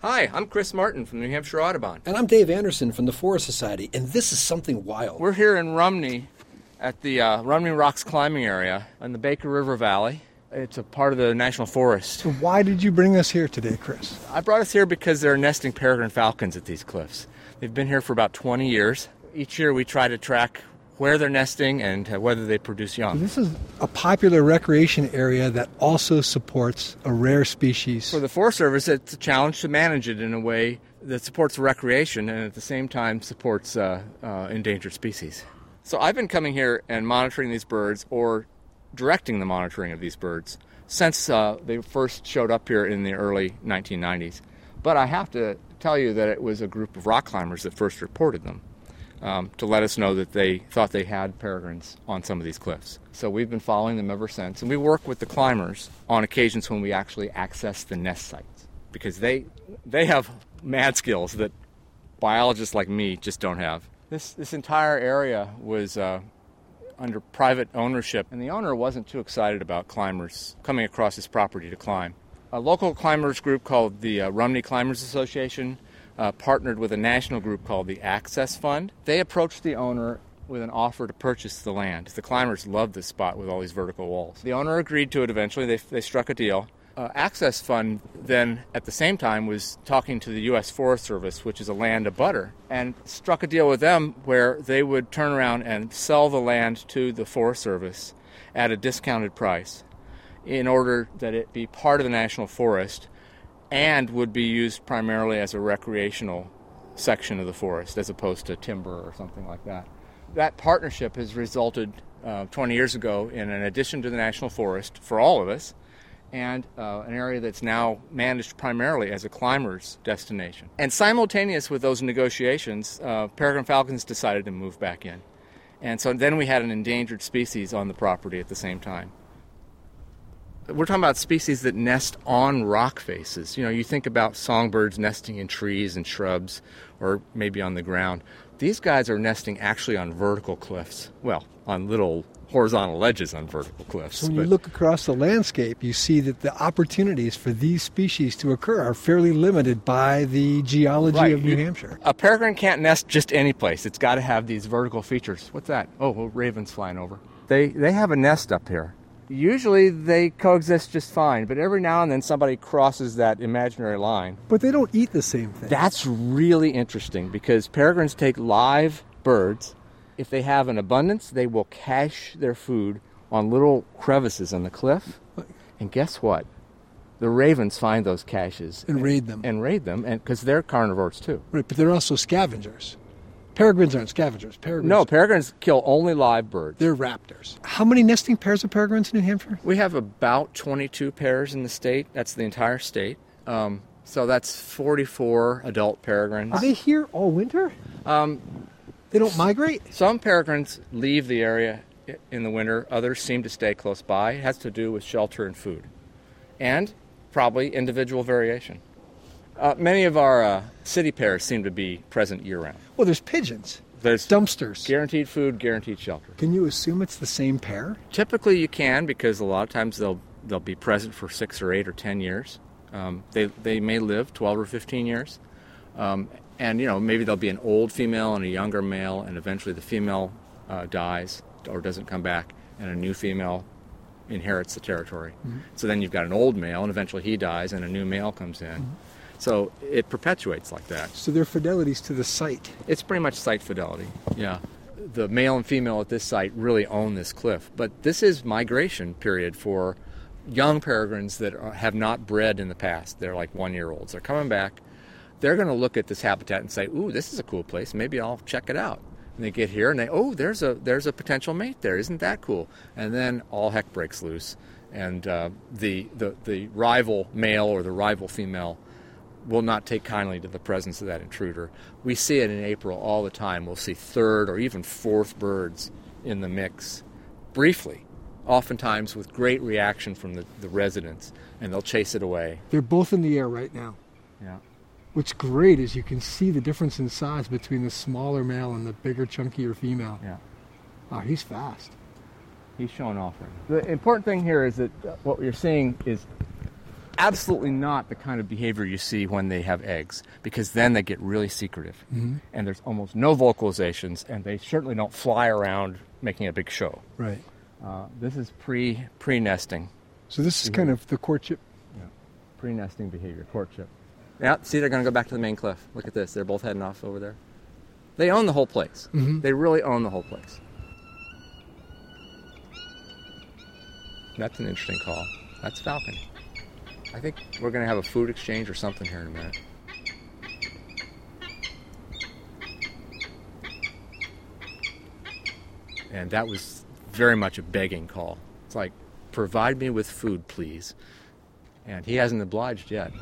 Hi, I'm Chris Martin from the New Hampshire Audubon. And I'm Dave Anderson from the Forest Society, and this is something wild. We're here in Rumney at the Rumney Rocks climbing area in the Baker River Valley. It's a part of the National Forest. So why did you bring us here today, Chris? I brought us here because there are nesting peregrine falcons at these cliffs. They've been here for about 20 years. Each year we try to track where they're nesting and whether they produce young. This is a popular recreation area that also supports a rare species. For the Forest Service, it's a challenge to manage it in a way that supports recreation and at the same time supports endangered species. So I've been coming here and monitoring these birds, or directing the monitoring of these birds, since they first showed up here in the early 1990s. But I have to tell you that it was a group of rock climbers that first reported them to let us know that they thought they had peregrines on some of these cliffs. So we've been following them ever since, and we work with the climbers on occasions when we actually access the nest sites, because they have mad skills that biologists like me just don't have. This entire area was under private ownership, and the owner wasn't too excited about climbers coming across his property to climb. A local climbers group called the Rumney Climbers Association partnered with a national group called the Access Fund. They approached the owner with an offer to purchase the land. The climbers loved this spot with all these vertical walls. The owner agreed to it eventually. They struck a deal. Access Fund then, at the same time, was talking to the U.S. Forest Service, which is a land abutter, and struck a deal with them where they would turn around and sell the land to the Forest Service at a discounted price in order that it be part of the National Forest and would be used primarily as a recreational section of the forest as opposed to timber or something like that. That partnership has resulted 20 years ago in an addition to the National Forest for all of us, and an area that's now managed primarily as a climber's destination. And simultaneous with those negotiations, peregrine falcons decided to move back in. And so then we had an endangered species on the property at the same time. We're talking about species that nest on rock faces. You know, you think about songbirds nesting in trees and shrubs or maybe on the ground. These guys are nesting actually on vertical cliffs. Well, on little horizontal ledges on vertical cliffs. So when you look across the landscape, you see that the opportunities for these species to occur are fairly limited by the geology of New Hampshire. A peregrine can't nest just any place. It's got to have these vertical features. What's that? Oh, ravens flying over. They have a nest up here. Usually they coexist just fine, but every now and then somebody crosses that imaginary line. But they don't eat the same thing. That's really interesting because peregrines take live birds. If they have an abundance, they will cache their food on little crevices on the cliff. And guess what? The ravens find those caches. And raid them. And because they're carnivores too. Right, but they're also scavengers. Peregrines aren't scavengers. No, peregrines kill only live birds. They're raptors. How many nesting pairs of peregrines in New Hampshire? We have about 22 pairs in the state. That's the entire state. So that's 44 adult peregrines. Are they here all winter? They don't migrate? Some peregrines leave the area in the winter. Others seem to stay close by. It has to do with shelter and food. And probably individual variation. Many of our city pairs seem to be present year-round. Well, there's pigeons. There's dumpsters. Guaranteed food, guaranteed shelter. Can you assume it's the same pair? Typically you can, because a lot of times they'll be present for 6 or 8 or 10 years. They may live 12 or 15 years. And, you know, maybe there'll be an old female and a younger male, and eventually the female dies or doesn't come back, and a new female inherits the territory. Mm-hmm. So then you've got an old male, and eventually he dies, and a new male comes in. Mm-hmm. So it perpetuates like that. So they're fidelities to the site. It's pretty much site fidelity, yeah. The male and female at this site really own this cliff. But this is migration period for young peregrines that have not bred in the past. They're like 1-year-olds. They're coming back. They're going to look at this habitat and say, ooh, this is a cool place. Maybe I'll check it out. And they get here and there's a potential mate there. Isn't that cool? And then all heck breaks loose. And the rival male or the rival female will not take kindly to the presence of that intruder. We see it in April all the time. We'll see third or even fourth birds in the mix briefly, oftentimes with great reaction from the residents, and they'll chase it away. They're both in the air right now. Yeah. What's great is you can see the difference in size between the smaller male and the bigger, chunkier female. Yeah. Oh, he's fast. He's showing off right now. The important thing here is that what you're seeing is absolutely not the kind of behavior you see when they have eggs, because then they get really secretive. Mm-hmm. And there's almost no vocalizations, and they certainly don't fly around making a big show. Right. This is pre-nesting. So this is kind of the courtship. Yeah. Pre-nesting behavior, courtship. Yeah, see, they're going to go back to the main cliff. Look at this. They're both heading off over there. They own the whole place. Mm-hmm. They really own the whole place. That's an interesting call. That's falcon. I think we're going to have a food exchange or something here in a minute. And that was very much a begging call. It's like, provide me with food, please. And he hasn't obliged yet.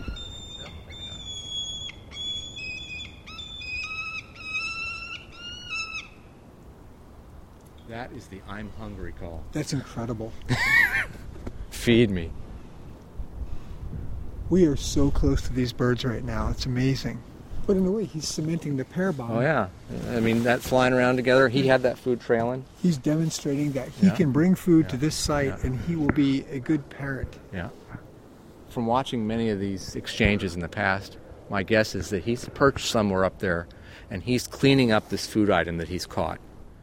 That is the I'm hungry call. That's incredible. Feed me. We are so close to these birds right now. It's amazing. But in a way, he's cementing the pair bond. Oh, yeah. I mean, that flying around together, he had that food trailing. He's demonstrating that he can bring food to this site, Yeah. and he will be a good parent. Yeah. From watching many of these exchanges in the past, my guess is that he's perched somewhere up there, and he's cleaning up this food item that he's caught.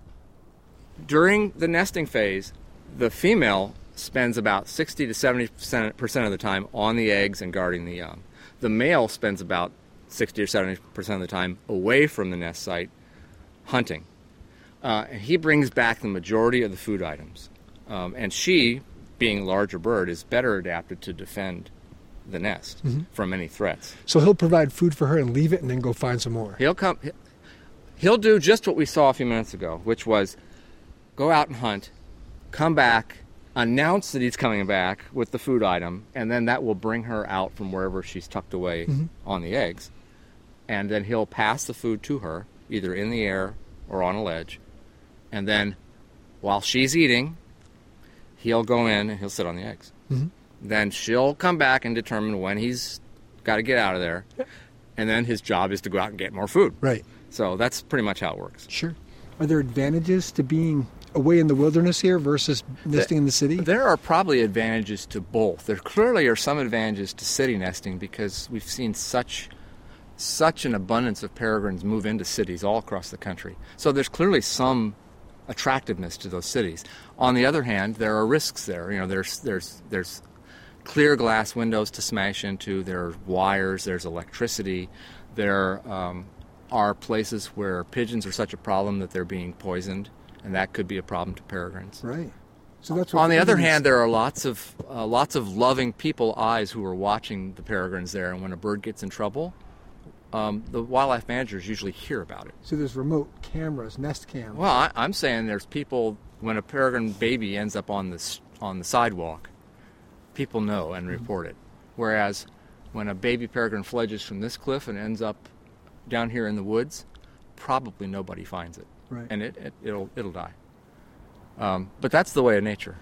During the nesting phase, the female spends about 60 to 70% of the time on the eggs and guarding the young. The male spends about 60 or 70% of the time away from the nest site hunting. And he brings back the majority of the food items. And she, being a larger bird, is better adapted to defend the nest from any threats. So he'll provide food for her and leave it and then go find some more. He'll do just what we saw a few minutes ago, which was go out and hunt, come back, announce that he's coming back with the food item, and then that will bring her out from wherever she's tucked away on the eggs. And then he'll pass the food to her, either in the air or on a ledge. And then while she's eating, he'll go in and he'll sit on the eggs. Mm-hmm. Then she'll come back and determine when he's got to get out of there. And then his job is to go out and get more food. Right. So that's pretty much how it works. Sure. Are there advantages to being away in the wilderness here versus nesting in the city? There are probably advantages to both. There clearly are some advantages to city nesting because we've seen such an abundance of peregrines move into cities all across the country. So there's clearly some attractiveness to those cities. On the other hand, there are risks there. You know, there's clear glass windows to smash into. There are wires. There's electricity. There are places where pigeons are such a problem that they're being poisoned, and that could be a problem to peregrines. Right. So that's what On the other hand, there are lots of loving people eyes who are watching the peregrines there, and when a bird gets in trouble, the wildlife managers usually hear about it. So there's remote cameras, nest cams. Well, I'm saying there's people, when a peregrine baby ends up on the sidewalk, people know and report it. Whereas when a baby peregrine fledges from this cliff and ends up down here in the woods, probably nobody finds it. Right. And it'll die. But that's the way of nature.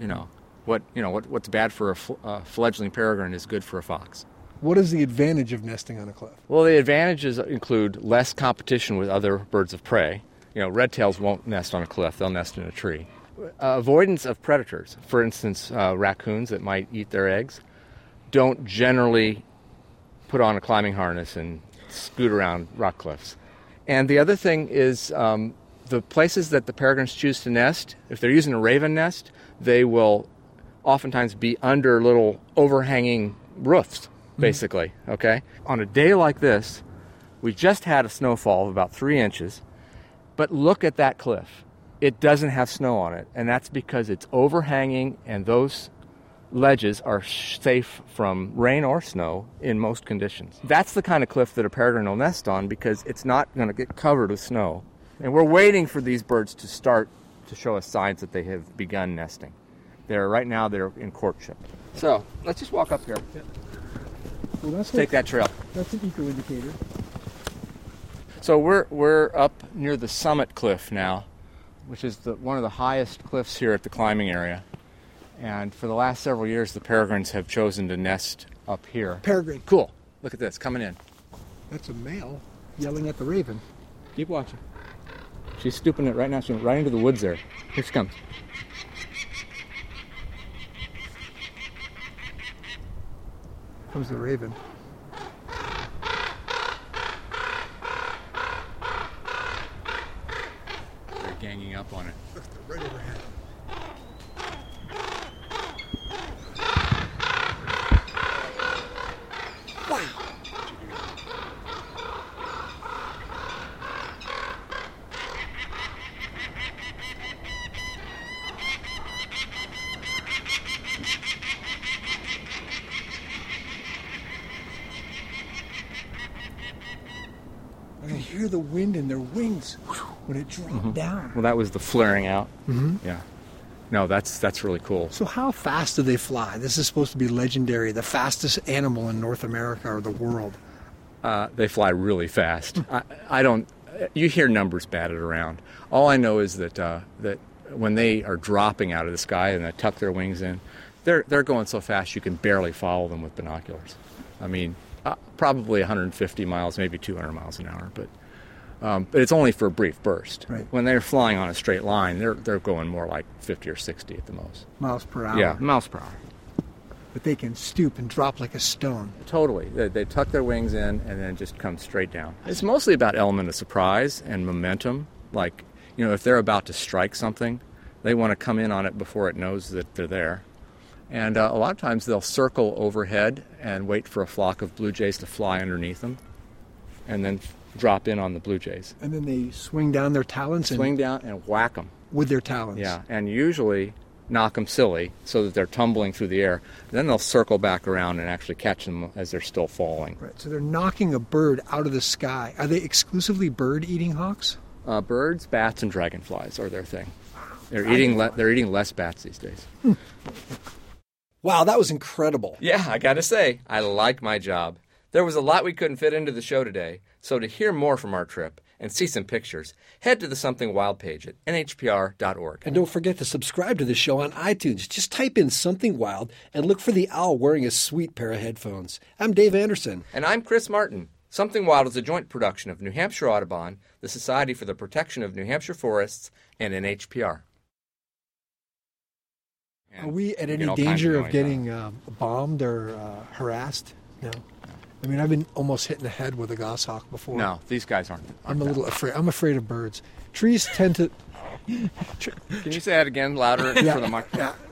What's bad for a fledgling peregrine is good for a fox. What is the advantage of nesting on a cliff? Well, the advantages include less competition with other birds of prey. You know, red-tails won't nest on a cliff; they'll nest in a tree. Avoidance of predators. For instance, raccoons that might eat their eggs don't generally put on a climbing harness and scoot around rock cliffs. And the other thing is the places that the peregrines choose to nest, if they're using a raven nest, they will oftentimes be under little overhanging roofs, basically, okay? On a day like this, we just had a snowfall of about 3 inches, but look at that cliff. It doesn't have snow on it, and that's because it's overhanging, and those ledges are safe from rain or snow in most conditions. That's the kind of cliff that a peregrine will nest on because it's not going to get covered with snow. And we're waiting for these birds to start to show us signs that they have begun nesting. Right now they're in courtship. So let's just walk up here. Well, let's Take that trail. That's an eco indicator. So we're up near the summit cliff now, which is one of the highest cliffs here at the climbing area. And for the last several years, the peregrines have chosen to nest up here. Peregrine. Cool. Look at this, coming in. That's a male yelling at the raven. Keep watching. She's stooping it right now. She's right into the woods there. Here she comes. comes the raven. They're ganging up on it. Right overhead. I can hear the wind in their wings when it dropped down. Well, that was the flaring out. Mm-hmm. Yeah. No, that's really cool. So how fast do they fly? This is supposed to be legendary, the fastest animal in North America or the world. They fly really fast. I don't. You hear numbers batted around. All I know is that that when they are dropping out of the sky and they tuck their wings in, they're going so fast you can barely follow them with binoculars. I mean, probably 150 miles, maybe 200 miles an hour, but it's only for a brief burst. Right. When they're flying on a straight line, they're going more like 50 or 60 at the most. Miles per hour. Yeah, miles per hour. But they can stoop and drop like a stone. Totally. They tuck their wings in and then just come straight down. It's mostly about element of surprise and momentum. Like, if they're about to strike something, they want to come in on it before it knows that they're there. And a lot of times they'll circle overhead and wait for a flock of blue jays to fly underneath them and then drop in on the blue jays. And then they swing down their talons Swing down and whack them. with their talons. Yeah, and usually knock them silly so that they're tumbling through the air. Then they'll circle back around and actually catch them as they're still falling. Right. So they're knocking a bird out of the sky. Are they exclusively bird-eating hawks? Birds, bats, and dragonflies are their thing. They're eating less bats these days. Wow, that was incredible. Yeah, I gotta say, I like my job. There was a lot we couldn't fit into the show today, so to hear more from our trip and see some pictures, head to the Something Wild page at nhpr.org. And don't forget to subscribe to the show on iTunes. Just type in Something Wild and look for the owl wearing a sweet pair of headphones. I'm Dave Anderson. And I'm Chris Martin. Something Wild is a joint production of New Hampshire Audubon, the Society for the Protection of New Hampshire Forests, and NHPR. Are we at any danger of getting bombed or harassed? No. I mean, I've been almost hit in the head with a goshawk before. No, these guys aren't. I'm a little afraid. I'm afraid of birds. Trees tend to... Can you say that again louder for the microphone? Yeah.